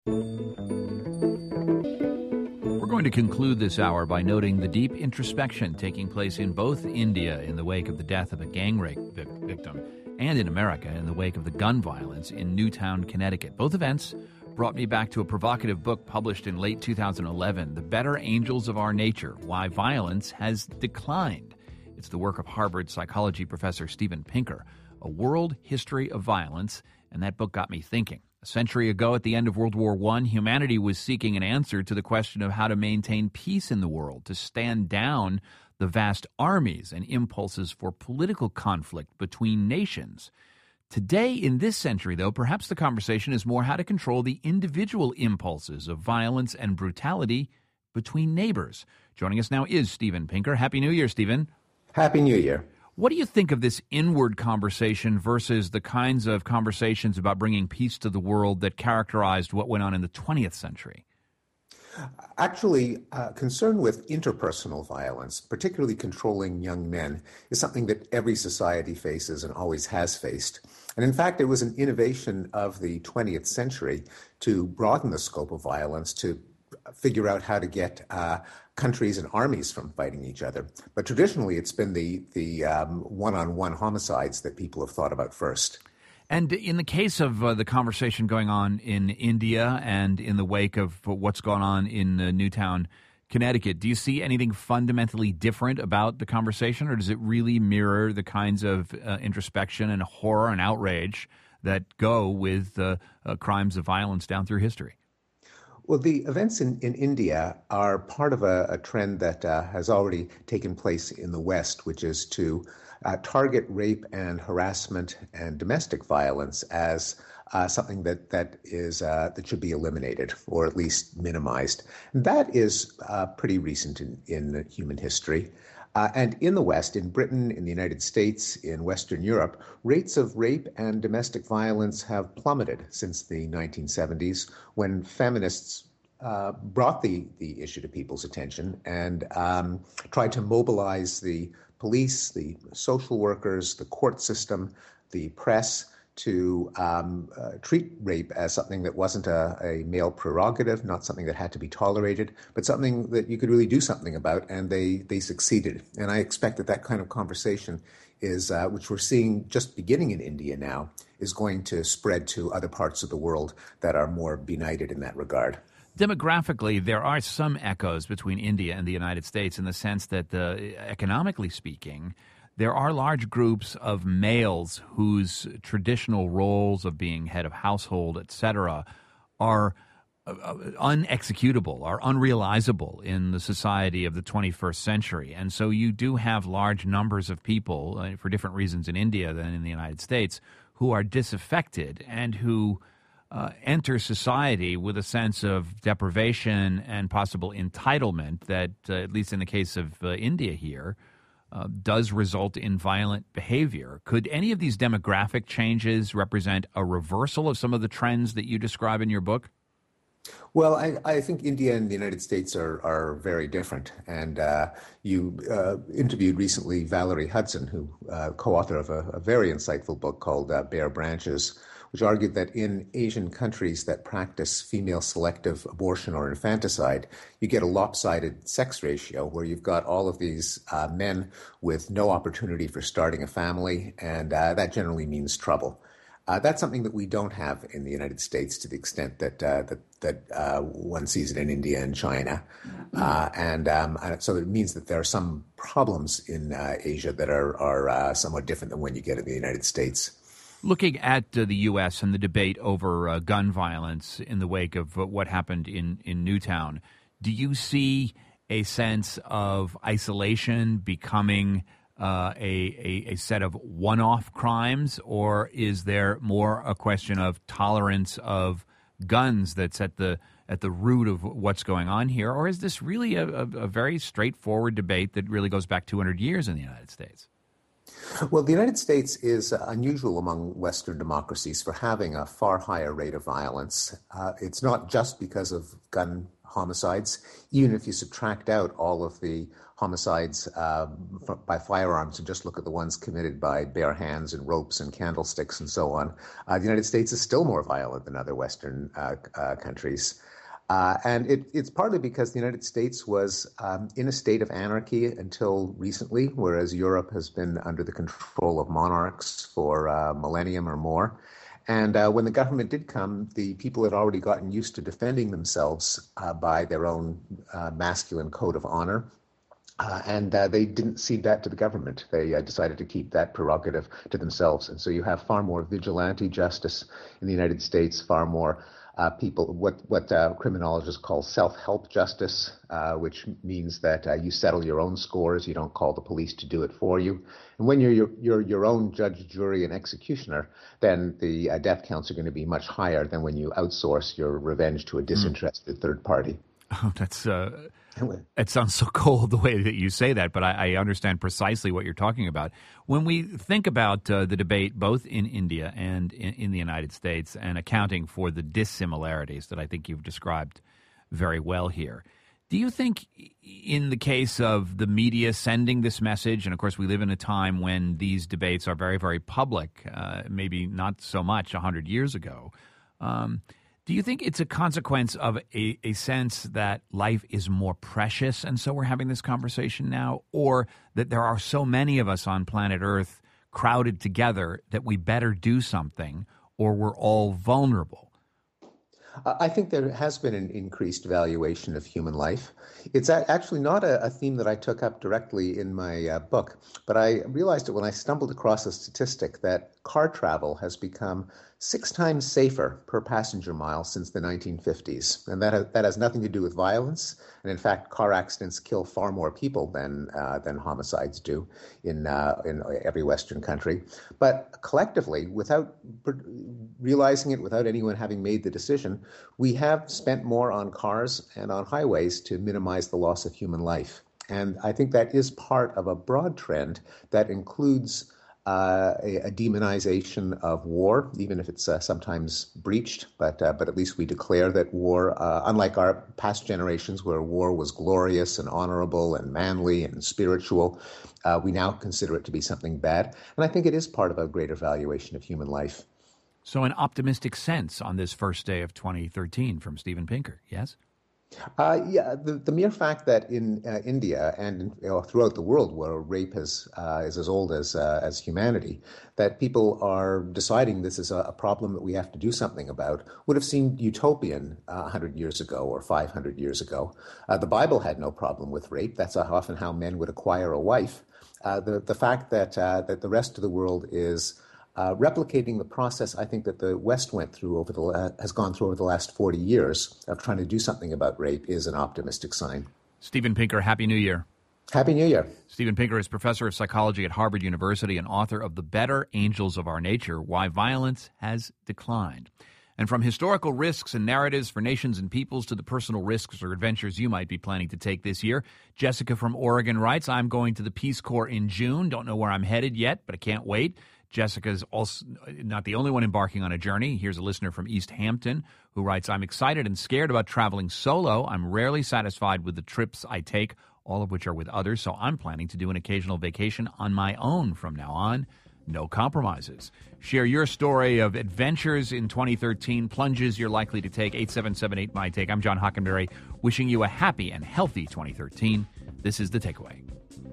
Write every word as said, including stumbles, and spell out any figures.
We're going to conclude this hour by noting the deep introspection taking place in both India in the wake of the death of a gang rape vic- victim and in America in the wake of the gun violence in Newtown, Connecticut. Both events brought me back to a provocative book published in late two thousand eleven, The Better Angels of Our Nature, Why Violence Has Declined. It's the work of Harvard psychology professor Steven Pinker, A World History of Violence, and that book got me thinking. A century ago, at the end of World War One, humanity was seeking an answer to the question of how to maintain peace in the world, to stand down the vast armies and impulses for political conflict between nations. Today, in this century, though, perhaps the conversation is more how to control the individual impulses of violence and brutality between neighbors. Joining us now is Steven Pinker. Happy New Year, Steven. Happy New Year. What do you think of this inward conversation versus the kinds of conversations about bringing peace to the world that characterized what went on in the twentieth century? Actually, uh, concern with interpersonal violence, particularly controlling young men, is something that every society faces and always has faced. And in fact, it was an innovation of the twentieth century to broaden the scope of violence, to figure out how to get uh, countries and armies from fighting each other. But traditionally, it's been the, the um, one-on-one homicides that people have thought about first. And in the case of uh, the conversation going on in India and in the wake of what's going on in uh, Newtown, Connecticut, do you see anything fundamentally different about the conversation, or does it really mirror the kinds of uh, introspection and horror and outrage that go with uh, uh, crimes of violence down through history? Well, the events in, in India are part of a, a trend that uh, has already taken place in the West, which is to uh, target rape and harassment and domestic violence as uh, something that that is uh, that should be eliminated or at least minimized. That is uh, pretty recent in, in human history. Uh, and in the West, in Britain, in the United States, in Western Europe, rates of rape and domestic violence have plummeted since the nineteen seventies, when feminists uh, brought the, the issue to people's attention and um, tried to mobilize the police, the social workers, the court system, the press, to um, uh, treat rape as something that wasn't a, a male prerogative, not something that had to be tolerated, but something that you could really do something about, and they, they succeeded. And I expect that that kind of conversation is, uh, which we're seeing just beginning in India now, is going to spread to other parts of the world that are more benighted in that regard. Demographically, there are some echoes between India and the United States in the sense that, uh, economically speaking, there are large groups of males whose traditional roles of being head of household, et cetera, are uh, unexecutable, are unrealizable in the society of the twenty-first century. And so you do have large numbers of people, uh, for different reasons in India than in the United States, who are disaffected and who uh, enter society with a sense of deprivation and possible entitlement that, uh, at least in the case of uh, India here, Uh, does result in violent behavior. Could any of these demographic changes represent a reversal of some of the trends that you describe in your book? Well, I, I think India and the United States are, are very different. And uh, you uh, interviewed recently Valerie Hudson, who uh, co-author of a, a very insightful book called uh, Bare Branches, which argued that in Asian countries that practice female selective abortion or infanticide, you get a lopsided sex ratio where you've got all of these uh, men with no opportunity for starting a family, and uh, that generally means trouble. Uh, that's something that we don't have in the United States to the extent that uh, that, that uh, one sees it in India and China. Uh, and um, so it means that there are some problems in uh, Asia that are, are uh, somewhat different than when you get in the United States. Looking at uh, the U S and the debate over uh, gun violence in the wake of uh, what happened in, in Newtown, do you see a sense of isolation becoming uh, a, a, a set of one-off crimes, or is there more a question of tolerance of guns that's at the at the root of what's going on here, or is this really a, a, a very straightforward debate that really goes back two hundred years in the United States? Well, the United States is unusual among Western democracies for having a far higher rate of violence. Uh, it's not just because of gun homicides. Even if you subtract out all of the homicides uh, by firearms and just look at the ones committed by bare hands and ropes and candlesticks and so on, uh, the United States is still more violent than other Western uh, uh, countries. Uh, and it, it's partly because the United States was um, in a state of anarchy until recently, whereas Europe has been under the control of monarchs for a millennium or more. And uh, when the government did come, the people had already gotten used to defending themselves uh, by their own uh, masculine code of honor. Uh, and uh, they didn't cede that to the government. They uh, decided to keep that prerogative to themselves. And so you have far more vigilante justice in the United States, far more Uh, people, what what uh, criminologists call self-help justice, uh, which means that uh, you settle your own scores. You don't call the police to do it for you. And when you're your you're your own judge, jury, and executioner, then the uh, death counts are going to be much higher than when you outsource your revenge to a disinterested mm. third party. Oh, that's uh, it sounds so cold the way that you say that, but I, I understand precisely what you're talking about. When we think about uh, the debate both in India and in, in the United States and accounting for the dissimilarities that I think you've described very well here, do you think in the case of the media sending this message, and of course we live in a time when these debates are very, very public, uh, maybe not so much one hundred years ago, um, do you think it's a consequence of a, a sense that life is more precious and so we're having this conversation now, or that there are so many of us on planet Earth crowded together that we better do something or we're all vulnerable? I think there has been an increased valuation of human life. It's actually not a, a theme that I took up directly in my uh, book, but I realized it when I stumbled across a statistic that car travel has become six times safer per passenger mile since the nineteen fifties. And that has, that has nothing to do with violence. And in fact, car accidents kill far more people than uh, than homicides do in uh, in every Western country. But collectively, without realizing it, without anyone having made the decision, we have spent more on cars and on highways to minimize the loss of human life. And I think that is part of a broad trend that includes Uh, a, a demonization of war, even if it's uh, sometimes breached, but uh, but at least we declare that war, uh, unlike our past generations where war was glorious and honorable and manly and spiritual, uh, we now consider it to be something bad. And I think it is part of a greater valuation of human life. So an optimistic sense on this first day of twenty thirteen from Steven Pinker, yes? Uh, yeah, the, the mere fact that in uh, India and you know, throughout the world, where rape has, uh, is as old as uh, as humanity, that people are deciding this is a, a problem that we have to do something about, would have seemed utopian uh, one hundred years ago or five hundred years ago. Uh, the Bible had no problem with rape. That's often how men would acquire a wife. Uh, the the fact that uh, that the rest of the world is Uh, replicating the process I think that the West went through over the uh, has gone through over the last forty years of trying to do something about rape is an optimistic sign. Steven Pinker, Happy New Year. Happy New Year. Steven Pinker is professor of psychology at Harvard University and author of The Better Angels of Our Nature, Why Violence Has Declined. And from historical risks and narratives for nations and peoples to the personal risks or adventures you might be planning to take this year, Jessica from Oregon writes, I'm going to the Peace Corps in June. Don't know where I'm headed yet, but I can't wait. Jessica's also not the only one embarking on a journey. Here's a listener from East Hampton who writes, I'm excited and scared about traveling solo. I'm rarely satisfied with the trips I take, all of which are with others, so I'm planning to do an occasional vacation on my own from now on. No compromises. Share your story of adventures in twenty thirteen, plunges you're likely to take, eight seven seven eight, M Y T A K E. I'm John Hockenberry, wishing you a happy and healthy twenty thirteen. This is The Takeaway.